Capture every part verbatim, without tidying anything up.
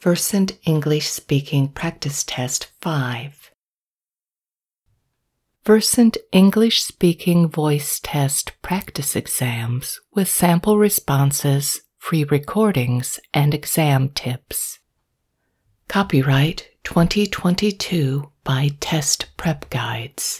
Versant English Speaking Practice Test five. Versant English Speaking Voice Test Practice Exams with sample responses, free recordings, and exam tips. Copyright twenty twenty-two by Test Prep Guides.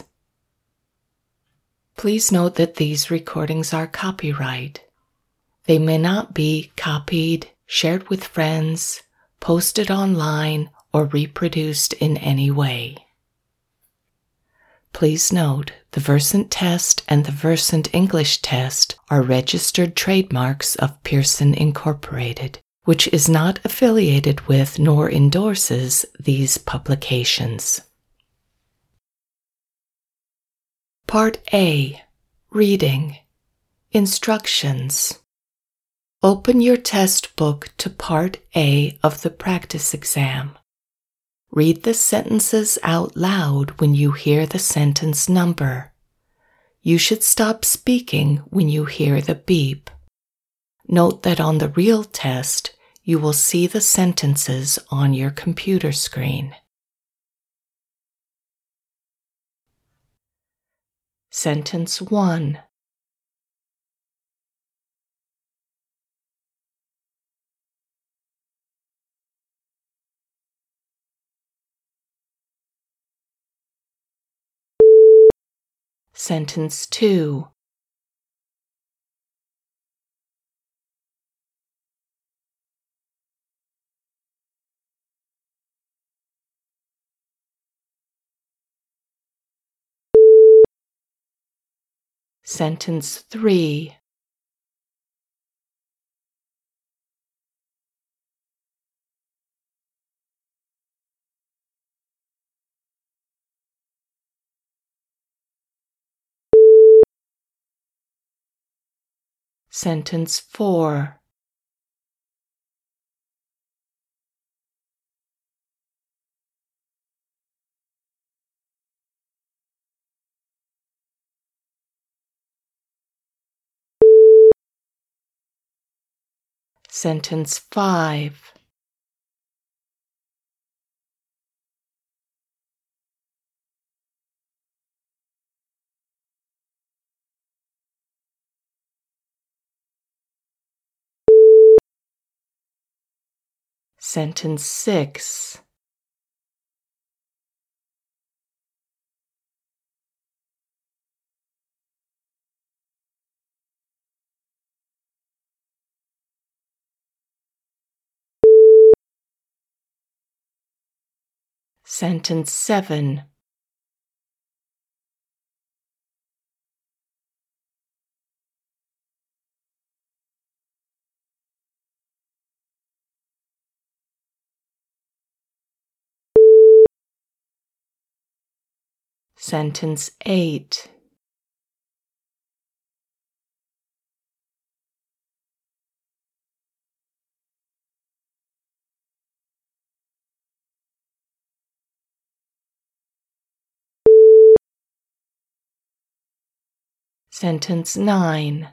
Please note that these recordings are copyright. They may not be copied, shared with friends, posted online, or reproduced in any way. Please note, the Versant Test and the Versant English Test are registered trademarks of Pearson Incorporated, which is not affiliated with nor endorses these publications. Part A. Reading. Instructions. Open your test book to Part A of the practice exam. Read the sentences out loud when you hear the sentence number. You should stop speaking when you hear the beep. Note that on the real test, you will see the sentences on your computer screen. Sentence one. Sentence two. Sentence three. Sentence four. Sentence five. Sentence six. Sentence seven. Sentence eight. Sentence nine.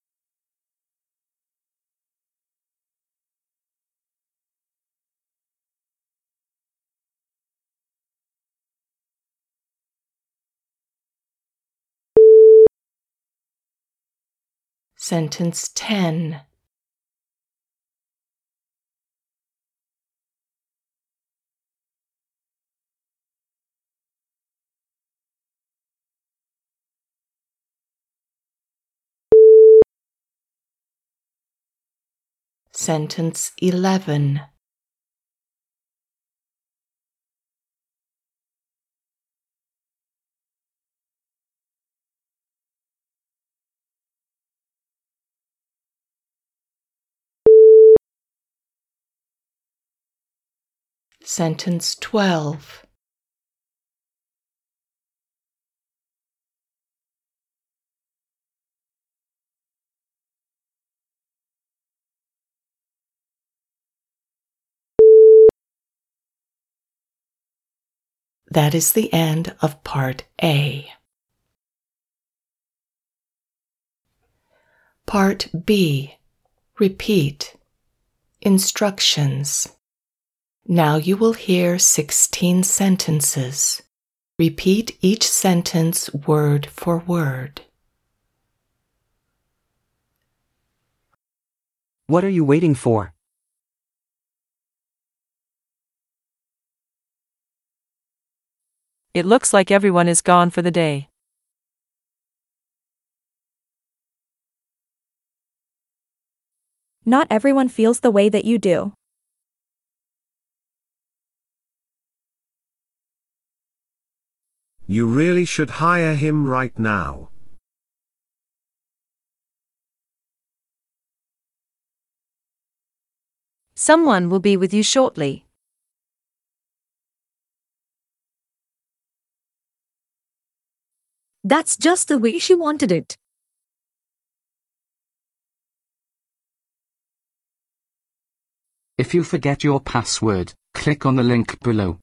Sentence ten. Sentence eleven. Sentence twelve. That is the end of Part A. Part B. Repeat. Instructions. Now you will hear sixteen sentences. Repeat each sentence word for word. What are you waiting for? It looks like everyone is gone for the day. Not everyone feels the way that you do. You really should hire him right now. Someone will be with you shortly. That's just the way she wanted it. If you forget your password, click on the link below.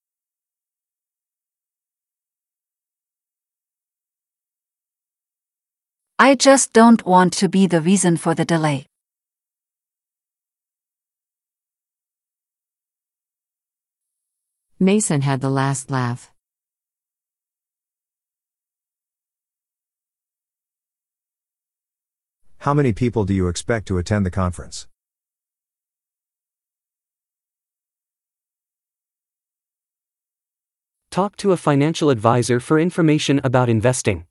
I just don't want to be the reason for the delay. Mason had the last laugh. How many people do you expect to attend the conference? Talk to a financial advisor for information about investing.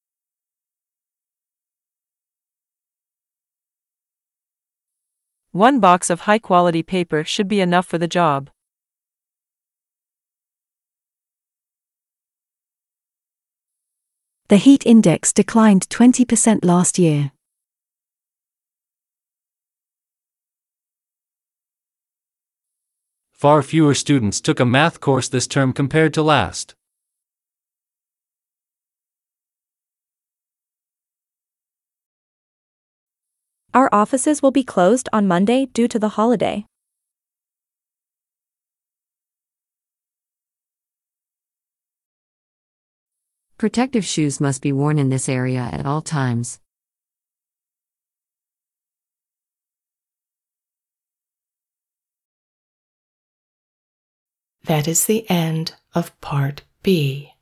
One box of high-quality paper should be enough for the job. The heat index declined twenty percent last year. Far fewer students took a math course this term compared to last. Our offices will be closed on Monday due to the holiday. Protective shoes must be worn in this area at all times. That is the end of Part B.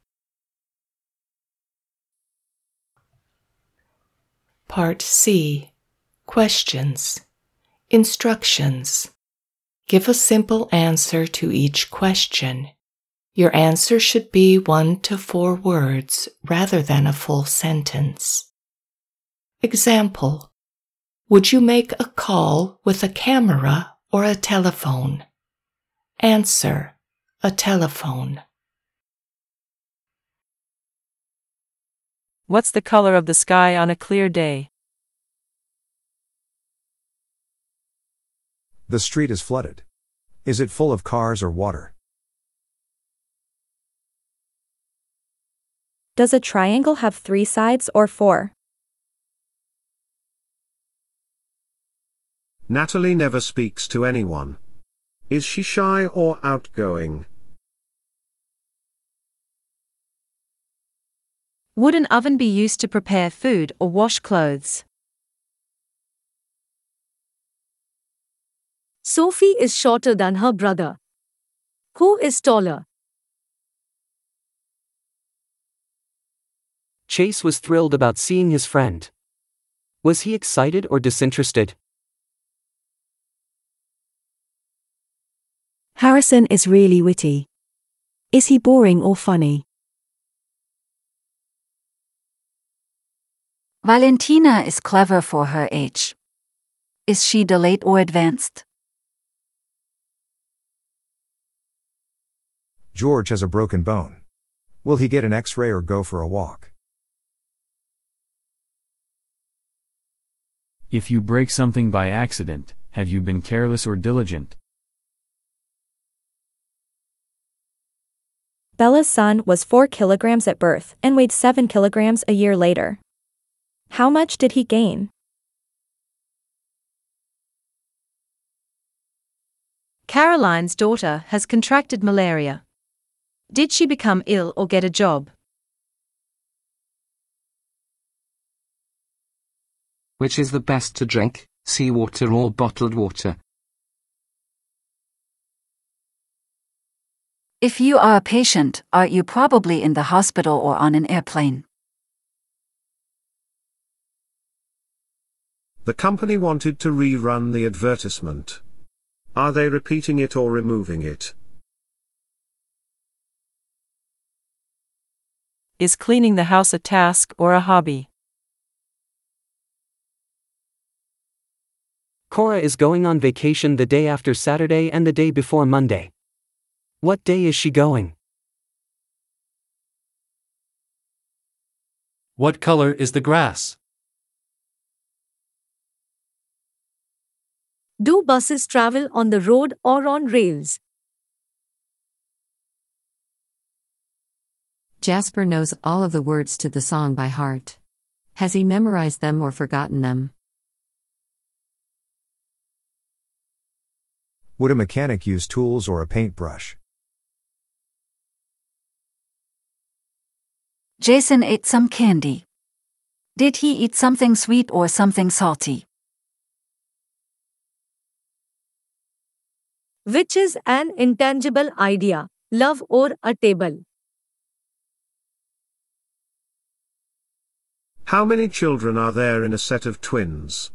Part C. Questions. Instructions. Give a simple answer to each question. Your answer should be one to four words rather than a full sentence. Example: would you make a call with a camera or a telephone? Answer: a telephone. What's the color of the sky on a clear day? The street is flooded. Is it full of cars or water? Does a triangle have three sides or four? Natalie never speaks to anyone. Is she shy or outgoing? Would an oven be used to prepare food or wash clothes? Sophie is shorter than her brother. Who is taller? Chase was thrilled about seeing his friend. Was he excited or disinterested? Harrison is really witty. Is he boring or funny? Valentina is clever for her age. Is she delayed or advanced? George has a broken bone. Will he get an X-ray or go for a walk? If you break something by accident, have you been careless or diligent? Bella's son was four kilograms at birth and weighed seven kilograms a year later. How much did he gain? Caroline's daughter has contracted malaria. Did she become ill or get a job? Which is the best to drink, seawater or bottled water? If you are a patient, are you probably in the hospital or on an airplane? The company wanted to rerun the advertisement. Are they repeating it or removing it? Is cleaning the house a task or a hobby? Cora is going on vacation the day after Saturday and the day before Monday. What day is she going? What color is the grass? Do buses travel on the road or on rails? Jasper knows all of the words to the song by heart. Has he memorized them or forgotten them? Would a mechanic use tools or a paintbrush? Jason ate some candy. Did he eat something sweet or something salty? Which is an intangible idea, love or a table? How many children are there in a set of twins?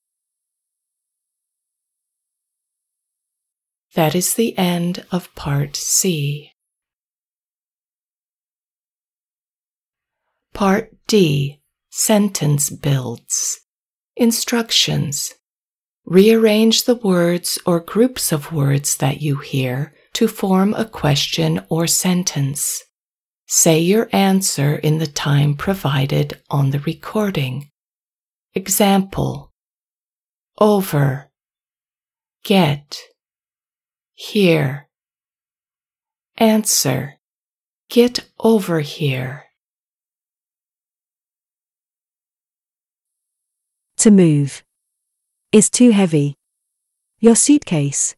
That is the end of Part C. Part D. Sentence builds. Instructions. Rearrange the words or groups of words that you hear to form a question or sentence. Say your answer in the time provided on the recording. Example: over, get, here. Answer: get over here. To move. Is too heavy. Your suitcase.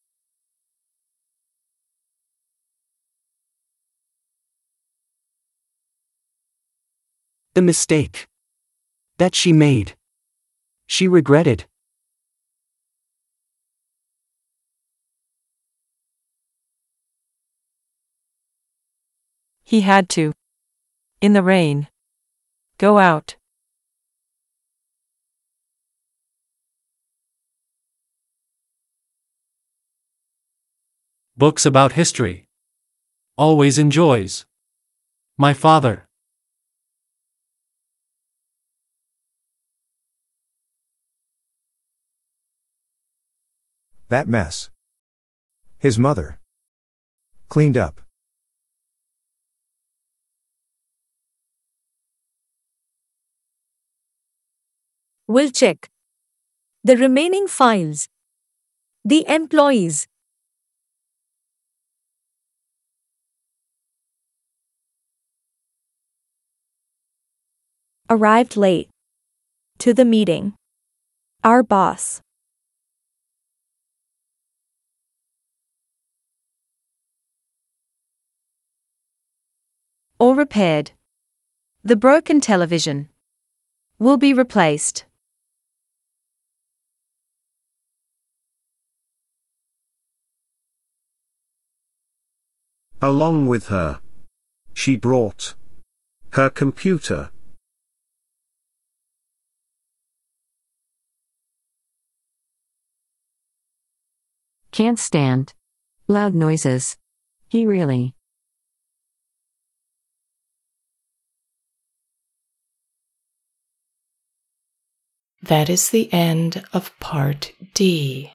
The mistake that she made. She regretted. He had to. In the rain. Go out. Books about history. Always enjoys. My father. That mess. His mother. Cleaned up. Will check. The remaining files. The employees. Arrived late. To the meeting. Our boss. Or repaired. The broken television will be replaced. Along with her. She brought her computer. Can't stand loud noises. He really. That is the end of Part D.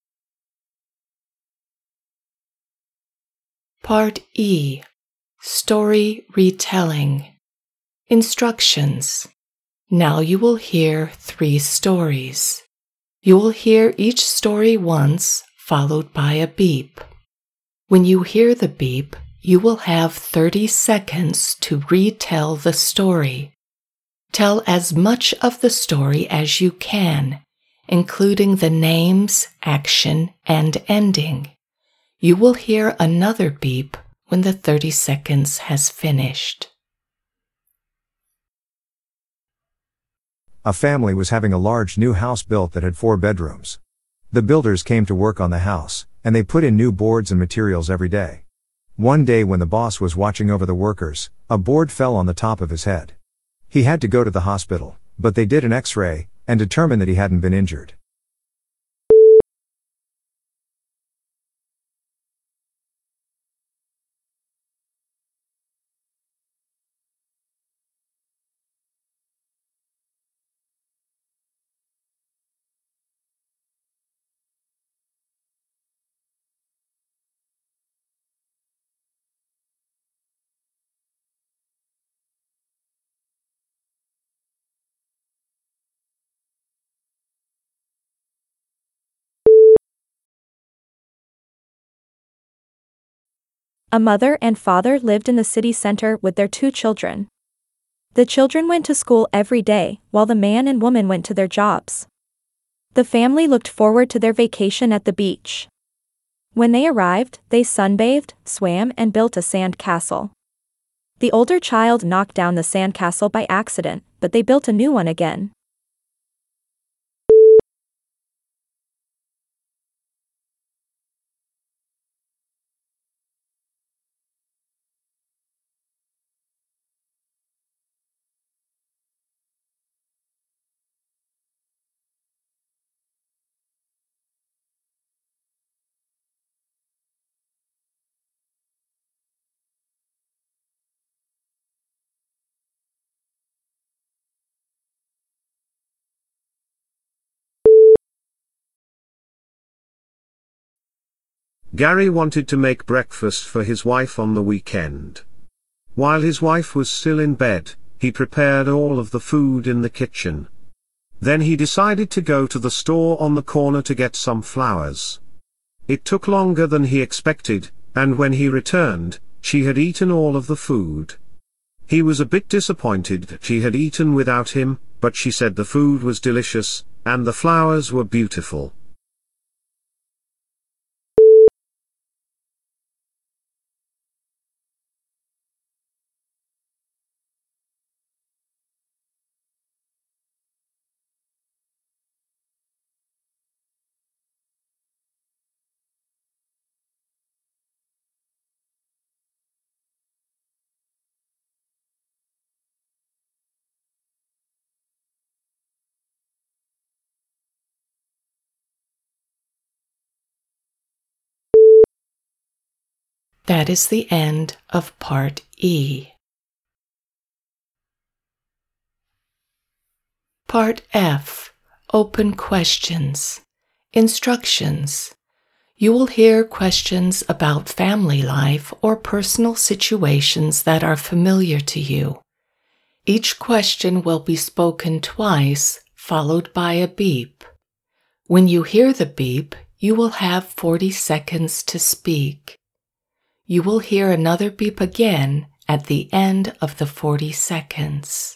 Part E. Story retelling. Instructions. Now you will hear three stories. You will hear each story once, followed by a beep. When you hear the beep, you will have thirty seconds to retell the story. Tell as much of the story as you can, including the names, action, and ending. You will hear another beep when the thirty seconds has finished. A family was having a large new house built that had four bedrooms. The builders came to work on the house, and they put in new boards and materials every day. One day when the boss was watching over the workers, a board fell on the top of his head. He had to go to the hospital, but they did an X-ray, and determined that he hadn't been injured. A mother and father lived in the city center with their two children. The children went to school every day, while the man and woman went to their jobs. The family looked forward to their vacation at the beach. When they arrived, they sunbathed, swam, and built a sand castle. The older child knocked down the sand castle by accident, but they built a new one again. Gary wanted to make breakfast for his wife on the weekend. While his wife was still in bed, he prepared all of the food in the kitchen. Then he decided to go to the store on the corner to get some flowers. It took longer than he expected, and when he returned, she had eaten all of the food. He was a bit disappointed that she had eaten without him, but she said the food was delicious, and the flowers were beautiful. That is the end of Part E. Part F. Open questions. Instructions. You will hear questions about family life or personal situations that are familiar to you. Each question will be spoken twice, followed by a beep. When you hear the beep, you will have forty seconds to speak. You will hear another beep again at the end of the forty seconds.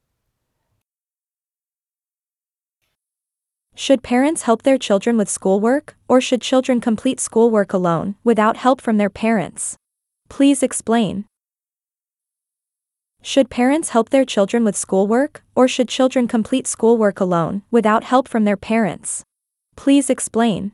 Should parents help their children with schoolwork, or should children complete schoolwork alone, without help from their parents? Please explain. Should parents help their children with schoolwork, or should children complete schoolwork alone, without help from their parents? Please explain.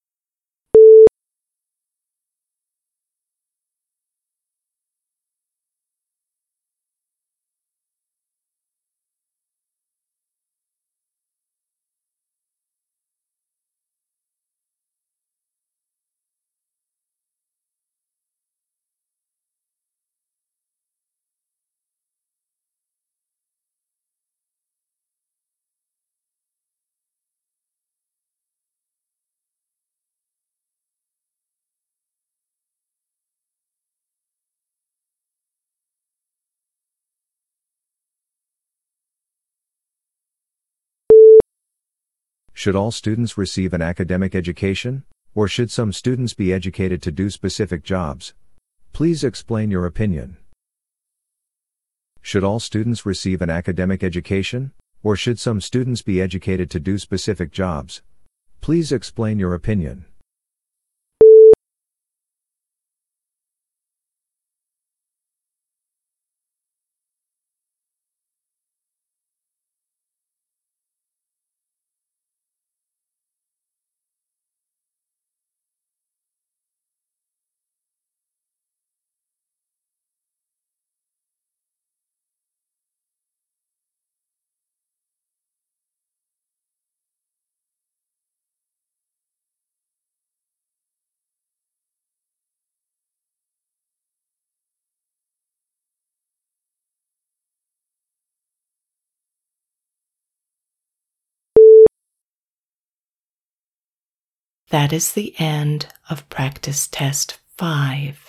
Should all students receive an academic education, or should some students be educated to do specific jobs? Please explain your opinion. Should all students receive an academic education, or should some students be educated to do specific jobs? Please explain your opinion. That is the end of practice test five.